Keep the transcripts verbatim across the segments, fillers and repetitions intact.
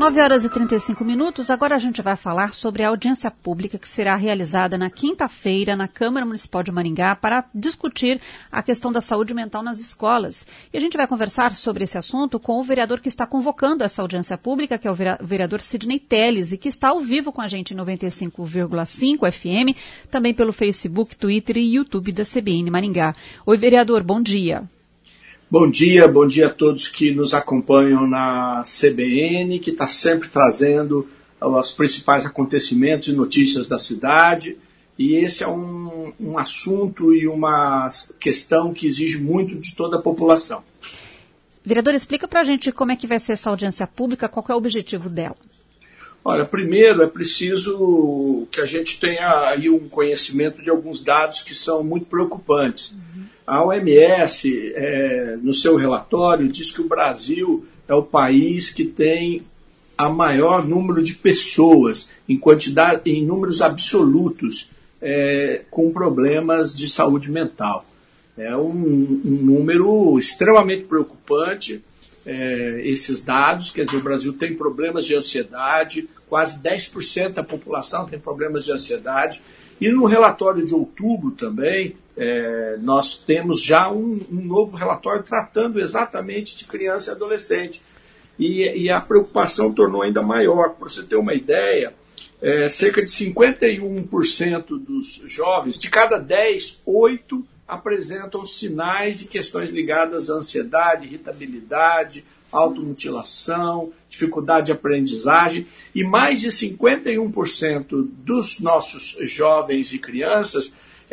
nove horas e trinta e cinco minutos, agora a gente vai falar sobre a audiência pública que será realizada na quinta-feira na Câmara Municipal de Maringá para discutir a questão da saúde mental nas escolas. E a gente vai conversar sobre esse assunto com o vereador que está convocando essa audiência pública, que é o vereador Sidney Telles, e que está ao vivo com a gente em noventa e cinco vírgula cinco F M, também pelo Facebook, Twitter e YouTube da C B N Maringá. Oi, vereador, bom dia. Bom dia, bom dia a todos que nos acompanham na C B N, que está sempre trazendo os principais acontecimentos e notícias da cidade. E esse é um, um assunto e uma questão que exige muito de toda a população. Vereador, explica para a gente como é que vai ser essa audiência pública, qual é o objetivo dela? Olha, primeiro é preciso que a gente tenha aí um conhecimento de alguns dados que são muito preocupantes. Uhum. A O M S, é, no seu relatório, diz que o Brasil é o país que tem a maior número de pessoas, em quantidade, em números absolutos, é, com problemas de saúde mental. É um, um número extremamente preocupante, é, esses dados, quer dizer, o Brasil tem problemas de ansiedade, quase dez por cento da população tem problemas de ansiedade, e no relatório de outubro também, É, nós temos já um, um novo relatório tratando exatamente de criança e adolescente. E, e a preocupação tornou ainda maior. Para você ter uma ideia, é, cerca de cinquenta e um por cento dos jovens, de cada dez, oito apresentam sinais e questões ligadas à ansiedade, irritabilidade, automutilação, dificuldade de aprendizagem. E mais de cinquenta e um por cento dos nossos jovens e crianças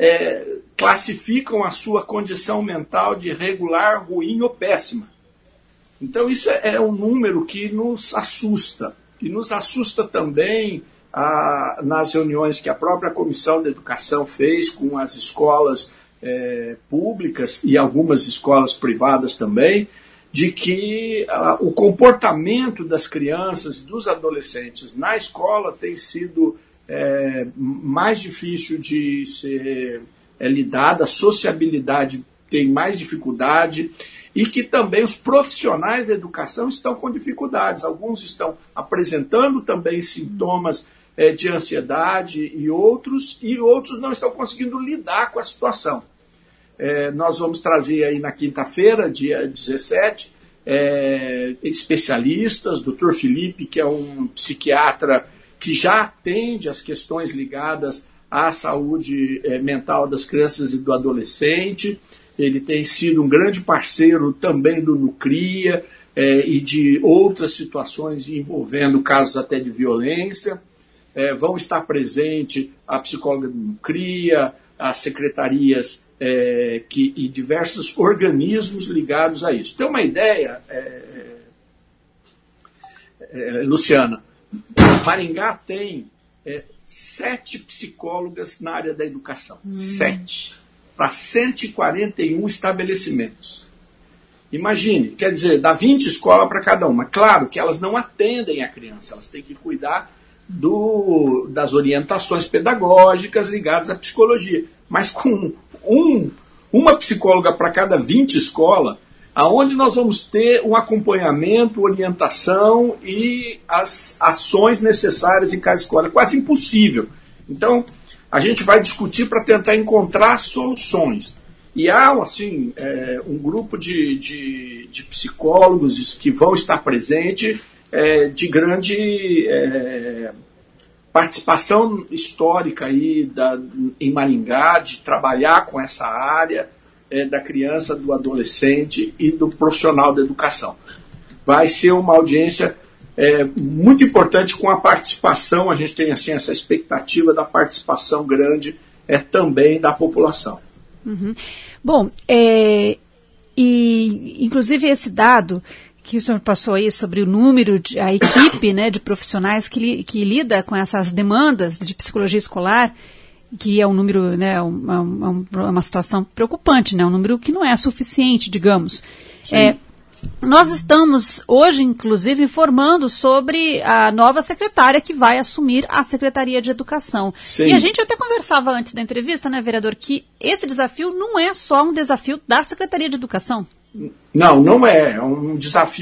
É, classificam a sua condição mental de regular, ruim ou péssima. Então isso é, é um número que nos assusta. E nos assusta também a, nas reuniões que a própria Comissão de Educação fez com as escolas é, públicas e algumas escolas privadas também, de que a, o comportamento das crianças e dos adolescentes na escola tem sido É, mais difícil de ser é, lidada, a sociabilidade tem mais dificuldade e que também os profissionais da educação estão com dificuldades. Alguns estão apresentando também sintomas é, de ansiedade e outros, e outros não estão conseguindo lidar com a situação. É, nós vamos trazer aí na quinta-feira, dia dezessete, é, especialistas, doutor Felipe, que é um psiquiatra que já atende as questões ligadas à saúde eh, mental das crianças e do adolescente. Ele tem sido um grande parceiro também do Nucria eh, e de outras situações envolvendo casos até de violência. Eh, vão estar presentes a psicóloga do Nucria, as secretarias eh, que, e diversos organismos ligados a isso. Tem uma ideia, eh, eh, Luciana? Maringá tem é, sete psicólogas na área da educação. Hum. Sete. Para cento e quarenta e um estabelecimentos. Imagine, quer dizer, dá vinte escolas para cada uma. Claro que elas não atendem a criança, elas têm que cuidar do, das orientações pedagógicas ligadas à psicologia. Mas com um, uma psicóloga para cada vinte escolas, aonde nós vamos ter um acompanhamento, orientação e as ações necessárias em cada escola. É quase impossível. Então, a gente vai discutir para tentar encontrar soluções. E há, assim, é, um grupo de, de, de psicólogos que vão estar presentes é, de grande é, participação histórica aí da, em Maringá, de trabalhar com essa área, É, da criança, do adolescente e do profissional da educação. Vai ser uma audiência é, muito importante com a participação, a gente tem assim, essa expectativa da participação grande é, também da população. Uhum. Bom, é, e inclusive esse dado que o senhor passou aí sobre o número, de, a equipe né, de profissionais que, li, que lida com essas demandas de psicologia escolar, que é um número, né, uma, uma, uma situação preocupante, né, um número que não é suficiente, digamos. É, nós estamos hoje, inclusive, informando sobre a nova secretária que vai assumir a Secretaria de Educação. Sim. E a gente até conversava antes da entrevista, né, vereador, que esse desafio não é só um desafio da Secretaria de Educação. Não, não é. É um desafio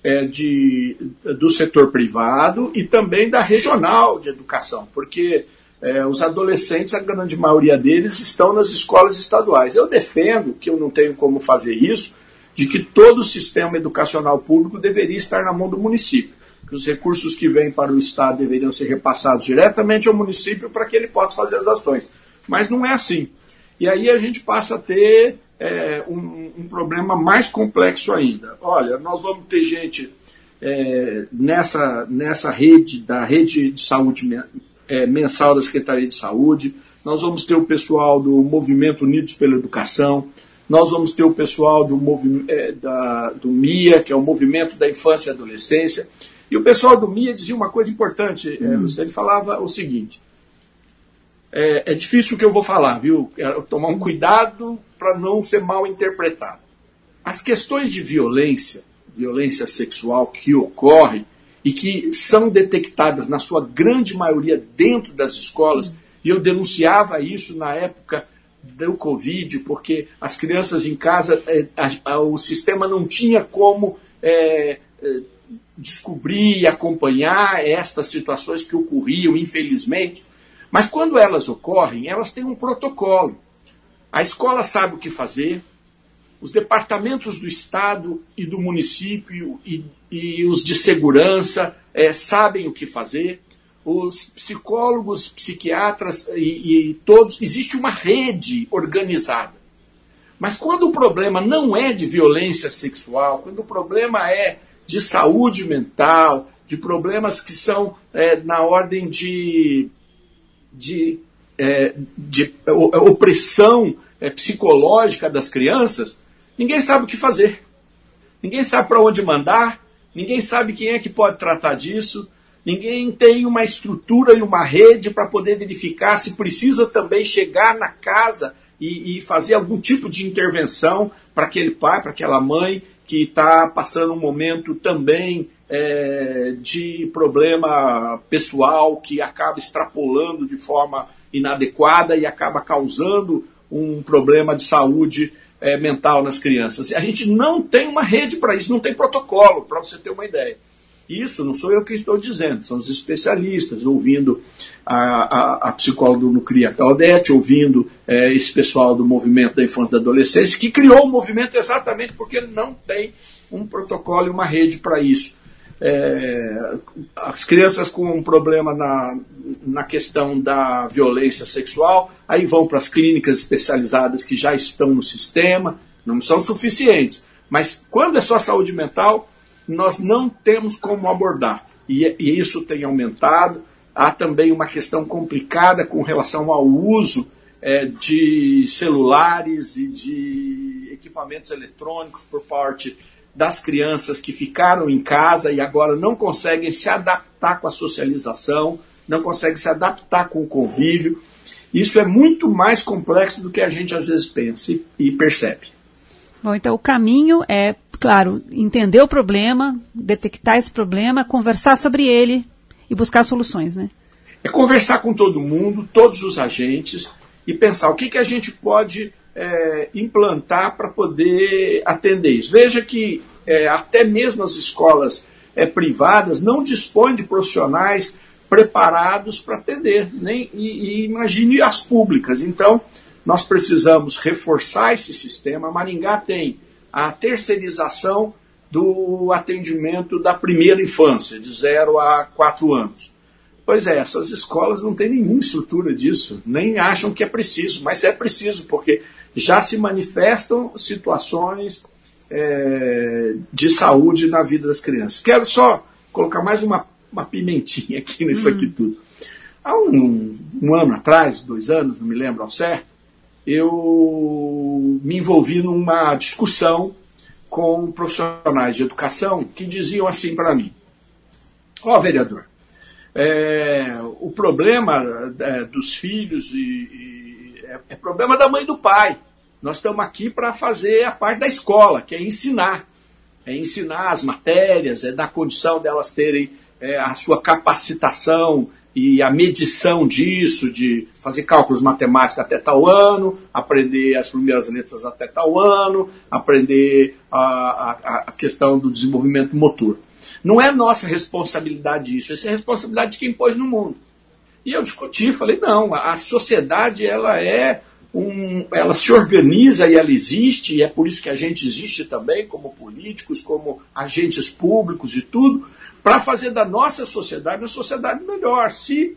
é, de, do setor privado e também da regional de educação, porque é, os adolescentes, a grande maioria deles, estão nas escolas estaduais. Eu defendo, que eu não tenho como fazer isso, de que todo o sistema educacional público deveria estar na mão do município, que os recursos que vêm para o Estado deveriam ser repassados diretamente ao município para que ele possa fazer as ações. Mas não é assim. E aí a gente passa a ter é, um, um problema mais complexo ainda. Olha, nós vamos ter gente é, nessa, nessa rede, da rede de saúde é, mensal da Secretaria de Saúde, nós vamos ter o pessoal do Movimento Unidos pela Educação, nós vamos ter o pessoal do, é, da, do M I A, que é o Movimento da Infância e Adolescência, e o pessoal do M I A dizia uma coisa importante, hum. é, ele falava o seguinte, é, é difícil o que eu vou falar, viu? Quero tomar um cuidado para não ser mal interpretado. As questões de violência, violência sexual que ocorrem e que são detectadas na sua grande maioria dentro das escolas, hum. e eu denunciava isso na época do Covid, porque as crianças em casa, é, a, a, o sistema não tinha como é, é, descobrir e acompanhar estas situações que ocorriam, infelizmente. Mas quando elas ocorrem, elas têm um protocolo. A escola sabe o que fazer, os departamentos do Estado e do município e, e os de segurança é, sabem o que fazer, os psicólogos, psiquiatras e, e todos, existe uma rede organizada. Mas quando o problema não é de violência sexual, quando o problema é de saúde mental, de problemas que são é, na ordem de, de, é, de opressão é, psicológica das crianças, ninguém sabe o que fazer. Ninguém sabe para onde mandar, ninguém sabe quem é que pode tratar disso, ninguém tem uma estrutura e uma rede para poder verificar se precisa também chegar na casa e, e fazer algum tipo de intervenção para aquele pai, para aquela mãe que está passando um momento também é, de problema pessoal que acaba extrapolando de forma inadequada e acaba causando um problema de saúde é, mental nas crianças. A gente não tem uma rede para isso, não tem protocolo, para você ter uma ideia. Isso não sou eu que estou dizendo, são os especialistas, ouvindo a, a, a psicóloga do Nucria Claudete, ouvindo é, esse pessoal do Movimento da Infância e da Adolescência, que criou o movimento exatamente porque não tem um protocolo e uma rede para isso. É, as crianças com um problema na, na questão da violência sexual, aí vão para as clínicas especializadas que já estão no sistema, não são suficientes, mas quando é só saúde mental, nós não temos como abordar, e, e isso tem aumentado. Há também uma questão complicada com relação ao uso é, de celulares e de equipamentos eletrônicos por parte das crianças que ficaram em casa e agora não conseguem se adaptar com a socialização, não conseguem se adaptar com o convívio. Isso é muito mais complexo do que a gente às vezes pensa e, e percebe. Bom, então o caminho é, claro, entender o problema, detectar esse problema, conversar sobre ele e buscar soluções, né? É conversar com todo mundo, todos os agentes, e pensar o que, que a gente pode é, implantar para poder atender isso. Veja que é, até mesmo as escolas é, privadas não dispõem de profissionais preparados para atender, nem, e, e imagine as públicas. Então, nós precisamos reforçar esse sistema. A Maringá tem a terceirização do atendimento da primeira infância, de zero a quatro anos. Pois é, essas escolas não têm nenhuma estrutura disso, nem acham que é preciso, mas é preciso, porque já se manifestam situações é, de saúde na vida das crianças. Quero só colocar mais uma, uma pimentinha aqui nisso hum. aqui tudo. Há um, um ano atrás, dois anos, não me lembro ao certo, eu me envolvi numa discussão com profissionais de educação que diziam assim para mim: ó, oh, vereador, é, o problema é, dos filhos e, e é, é problema da mãe e do pai. Nós estamos aqui para fazer a parte da escola, que é ensinar. É ensinar as matérias, é dar condição delas terem é, a sua capacitação e a medição disso, de fazer cálculos matemáticos até tal ano, aprender as primeiras letras até tal ano, aprender a, a, a questão do desenvolvimento motor. Não é nossa responsabilidade isso, essa é a responsabilidade de quem pôs no mundo. E eu discuti, falei, não, a sociedade ela é um, ela se organiza e ela existe, e é por isso que a gente existe também, como políticos, como agentes públicos e tudo, para fazer da nossa sociedade uma sociedade melhor. Se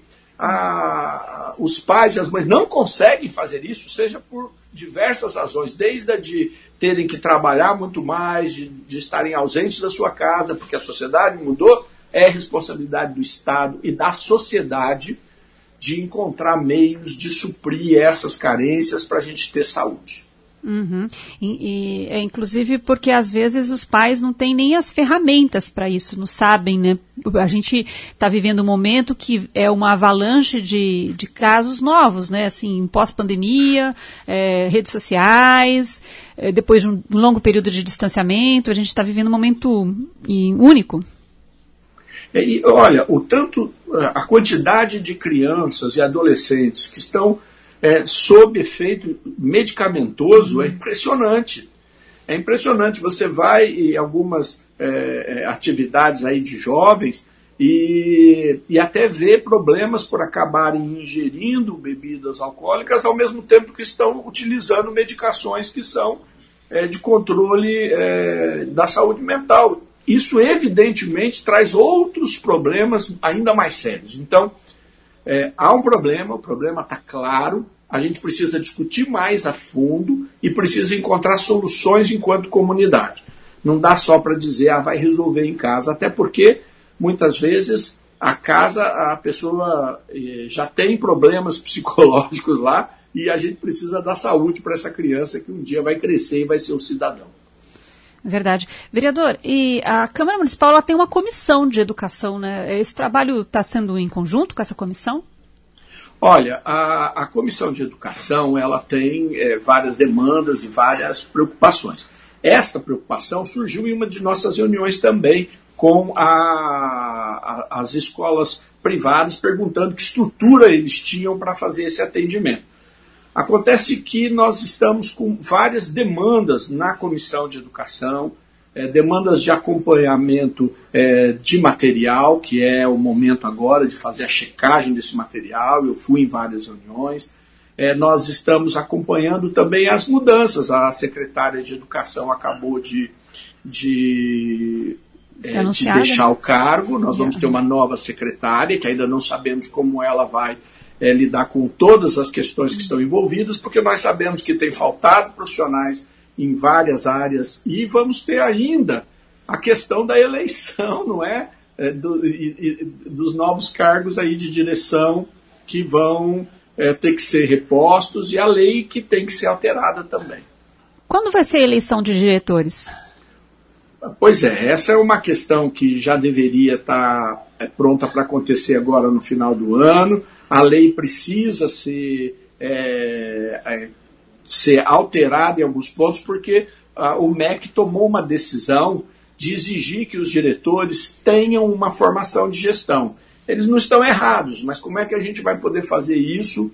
a, os pais e as mães não conseguem fazer isso, seja por diversas razões, desde a de terem que trabalhar muito mais, de, de estarem ausentes da sua casa, porque a sociedade mudou, é responsabilidade do Estado e da sociedade de encontrar meios de suprir essas carências para a gente ter saúde. Uhum. E, e, é, inclusive porque às vezes os pais não têm nem as ferramentas para isso, não sabem, né? A gente está vivendo um momento que é uma avalanche de, de casos novos, né? Assim, pós-pandemia, é, redes sociais, é, depois de um longo período de distanciamento, a gente está vivendo um momento único. E, olha, o tanto, a quantidade de crianças e adolescentes que estão É, sob efeito medicamentoso é impressionante. É impressionante. Você vai em algumas é, atividades aí de jovens e, e até vê problemas por acabarem ingerindo bebidas alcoólicas ao mesmo tempo que estão utilizando medicações que são é, de controle é, da saúde mental. Isso evidentemente traz outros problemas ainda mais sérios. Então, é, há um problema, o problema está claro. A gente precisa discutir mais a fundo e precisa encontrar soluções enquanto comunidade. Não dá só para dizer, ah, vai resolver em casa, até porque, muitas vezes, a casa, a pessoa eh, já tem problemas psicológicos lá e a gente precisa dar saúde para essa criança que um dia vai crescer e vai ser um cidadão. Verdade. Vereador, e a Câmara Municipal ela tem uma comissão de educação, né? Esse trabalho está sendo em conjunto com essa comissão? Olha, a, a Comissão de Educação ela tem é, várias demandas e várias preocupações. Esta preocupação surgiu em uma de nossas reuniões também com a, a, as escolas privadas, perguntando que estrutura eles tinham para fazer esse atendimento. Acontece que nós estamos com várias demandas na Comissão de Educação, É, demandas de acompanhamento é, de material, que é o momento agora de fazer a checagem desse material. Eu fui em várias reuniões. É, nós estamos acompanhando também as mudanças. A secretária de Educação acabou de, de, é, de deixar o cargo. Nós vamos ter uma nova secretária, que ainda não sabemos como ela vai é, lidar com todas as questões que estão envolvidas, porque nós sabemos que tem faltado profissionais em várias áreas, e vamos ter ainda a questão da eleição, não é? é do, e, e, dos novos cargos aí de direção que vão é, ter que ser repostos, e a lei que tem que ser alterada também. Quando vai ser a eleição de diretores? Pois é, essa é uma questão que já deveria estar é, pronta para acontecer agora no final do ano. A lei precisa ser... É, é, ser alterada em alguns pontos, porque ah, o M E C tomou uma decisão de exigir que os diretores tenham uma formação de gestão. Eles não estão errados, mas como é que a gente vai poder fazer isso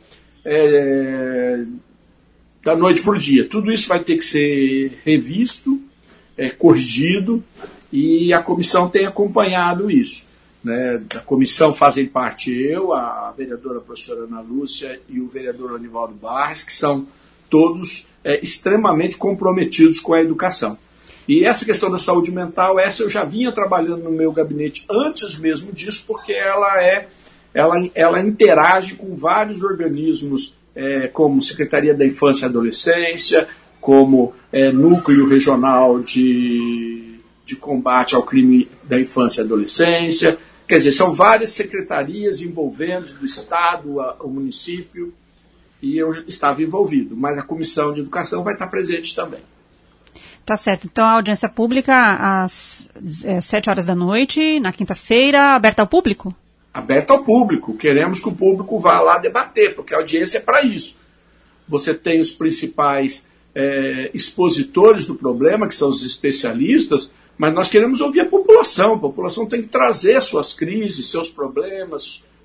é, da noite por dia? Tudo isso vai ter que ser revisto, é, corrigido, e a comissão tem acompanhado isso. Né? Da comissão fazem parte eu, a vereadora professora Ana Lúcia e o vereador Anivaldo Barres, que são todos é, extremamente comprometidos com a educação. E essa questão da saúde mental, essa eu já vinha trabalhando no meu gabinete antes mesmo disso, porque ela, é, ela, ela interage com vários organismos, é, como Secretaria da Infância e Adolescência, como é, Núcleo Regional de, de Combate ao Crime da Infância e Adolescência. Quer dizer, são várias secretarias envolvendo do Estado, a, o município, e eu estava envolvido, mas a Comissão de Educação vai estar presente também. Tá certo. Então, a audiência pública às é, sete horas da noite, na quinta-feira, aberta ao público? Aberta ao público. Queremos que o público vá lá debater, porque a audiência é para isso. Você tem os principais é, expositores do problema, que são os especialistas, mas nós queremos ouvir a população. A população tem que trazer suas crises, seus problemas,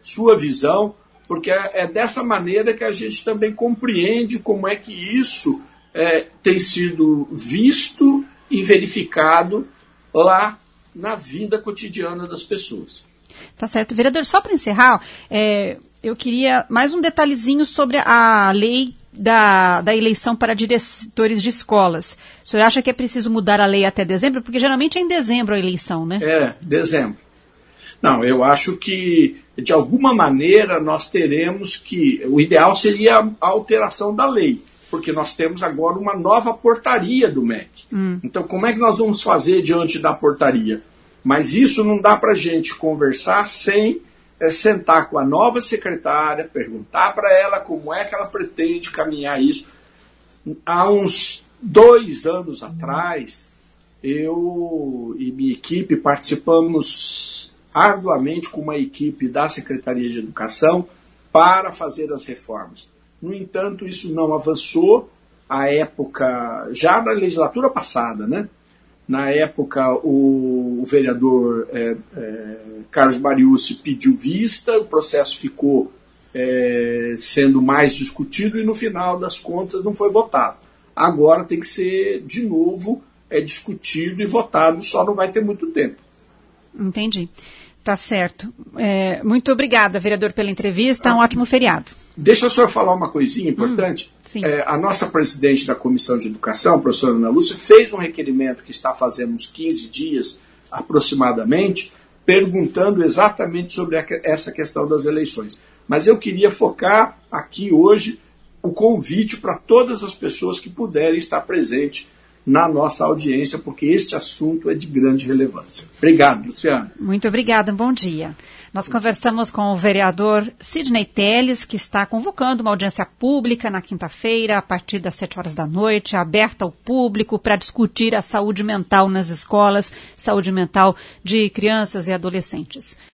sua visão, porque é, é dessa maneira que a gente também compreende como é que isso é, tem sido visto e verificado lá na vida cotidiana das pessoas. Tá certo. Vereador, só para encerrar, é, eu queria mais um detalhezinho sobre a lei da, da eleição para diretores de escolas. O senhor acha que é preciso mudar a lei até dezembro? Porque geralmente é em dezembro a eleição, né? É, dezembro. Não, eu acho que, de alguma maneira, nós teremos que... O ideal seria a alteração da lei, porque nós temos agora uma nova portaria do M E C. Hum. Então, como é que nós vamos fazer diante da portaria? Mas isso não dá para a gente conversar sem é, sentar com a nova secretária, perguntar para ela como é que ela pretende caminhar isso. Há uns dois anos atrás, eu e minha equipe participamos arduamente com uma equipe da Secretaria de Educação para fazer as reformas. No entanto, isso não avançou. À época, já na legislatura passada, né? Na época, o, o vereador é, é, Carlos Mariucci pediu vista, o processo ficou é, sendo mais discutido e, no final das contas, não foi votado. Agora tem que ser, de novo, é, discutido e votado, só não vai ter muito tempo. Entendi. Tá certo. É, muito obrigada, vereador, pela entrevista. Um ótimo feriado. Deixa eu só falar uma coisinha importante. Hum, sim. É, a nossa presidente da Comissão de Educação, a professora Ana Lúcia, fez um requerimento que está fazendo uns quinze dias, aproximadamente, perguntando exatamente sobre a, essa questão das eleições. Mas eu queria focar aqui hoje o convite para todas as pessoas que puderem estar presentes na nossa audiência, porque este assunto é de grande relevância. Obrigado, Luciana. Muito obrigada, bom dia. Nós conversamos com o vereador Sidney Telles, que está convocando uma audiência pública na quinta-feira, a partir das sete horas da noite, aberta ao público para discutir a saúde mental nas escolas, saúde mental de crianças e adolescentes.